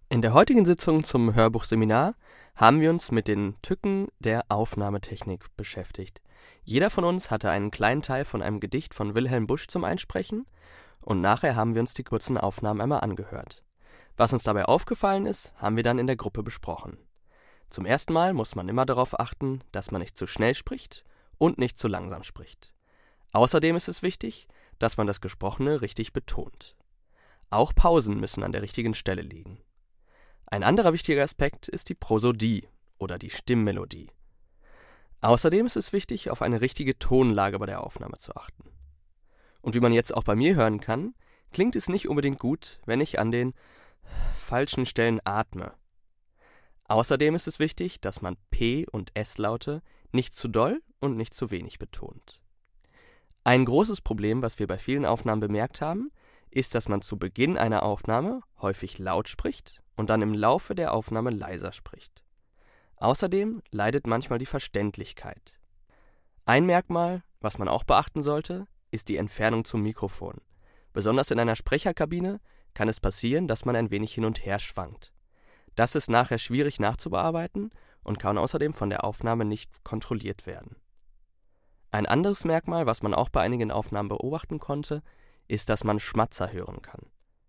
In der heutigen Sitzung zum Hörbuchseminar haben wir uns mit den Tücken der Aufnahmetechnik beschäftigt. Jeder von uns hatte einen kleinen Teil von einem Gedicht von Wilhelm Busch zum Einsprechen und nachher haben wir uns die kurzen Aufnahmen einmal angehört. Was uns dabei aufgefallen ist, haben wir dann in der Gruppe besprochen. Zum ersten Mal muss man immer darauf achten, dass man nicht zu schnell spricht und nicht zu langsam spricht. Außerdem ist es wichtig, dass man das Gesprochene richtig betont. Auch Pausen müssen an der richtigen Stelle liegen. Ein anderer wichtiger Aspekt ist die Prosodie oder die Stimmmelodie. Außerdem ist es wichtig, auf eine richtige Tonlage bei der Aufnahme zu achten. Und wie man jetzt auch bei mir hören kann, klingt es nicht unbedingt gut, wenn ich an den falschen Stellen atme. Außerdem ist es wichtig, dass man P- und S-Laute nicht zu doll und nicht zu wenig betont. Ein großes Problem, was wir bei vielen Aufnahmen bemerkt haben, ist, dass man zu Beginn einer Aufnahme häufig laut spricht und dann im Laufe der Aufnahme leiser spricht. Außerdem leidet manchmal die Verständlichkeit. Ein Merkmal, was man auch beachten sollte, ist die Entfernung zum Mikrofon. Besonders in einer Sprecherkabine kann es passieren, dass man ein wenig hin und her schwankt. Das ist nachher schwierig nachzubearbeiten und kann außerdem von der Aufnahme nicht kontrolliert werden. Ein anderes Merkmal, was man auch bei einigen Aufnahmen beobachten konnte, ist, dass man Schmatzer hören kann.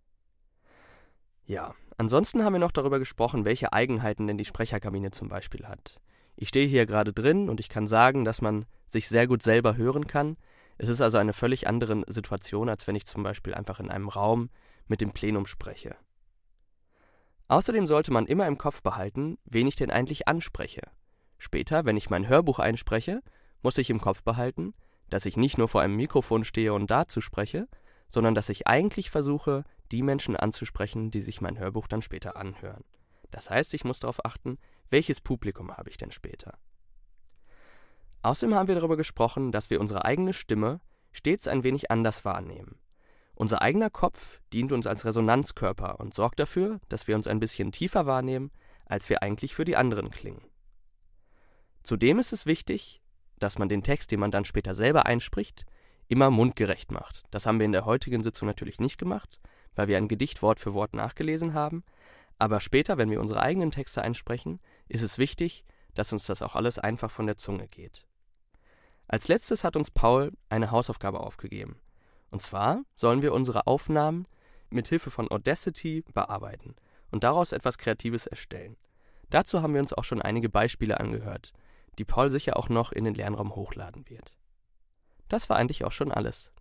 Ja, ansonsten haben wir noch darüber gesprochen, welche Eigenheiten denn die Sprecherkabine zum Beispiel hat. Ich stehe hier gerade drin und ich kann sagen, dass man sich sehr gut selber hören kann. Es ist also eine völlig andere Situation, als wenn ich zum Beispiel einfach in einem Raum mit dem Plenum spreche. Außerdem sollte man immer im Kopf behalten, wen ich denn eigentlich anspreche. Später, wenn ich mein Hörbuch einspreche, muss ich im Kopf behalten, dass ich nicht nur vor einem Mikrofon stehe und dazu spreche, sondern dass ich eigentlich versuche, die Menschen anzusprechen, die sich mein Hörbuch dann später anhören. Das heißt, ich muss darauf achten, welches Publikum habe ich denn später. Außerdem haben wir darüber gesprochen, dass wir unsere eigene Stimme stets ein wenig anders wahrnehmen. Unser eigener Kopf dient uns als Resonanzkörper und sorgt dafür, dass wir uns ein bisschen tiefer wahrnehmen, als wir eigentlich für die anderen klingen. Zudem ist es wichtig, dass man den Text, den man dann später selber einspricht, immer mundgerecht macht. Das haben wir in der heutigen Sitzung natürlich nicht gemacht, weil wir ein Gedicht Wort für Wort nachgelesen haben. Aber später, wenn wir unsere eigenen Texte einsprechen, ist es wichtig, dass uns das auch alles einfach von der Zunge geht. Als letztes hat uns Paul eine Hausaufgabe aufgegeben. Und zwar sollen wir unsere Aufnahmen mit Hilfe von Audacity bearbeiten und daraus etwas Kreatives erstellen. Dazu haben wir uns auch schon einige Beispiele angehört, die Paul sicher auch noch in den Lernraum hochladen wird. Das war eigentlich auch schon alles.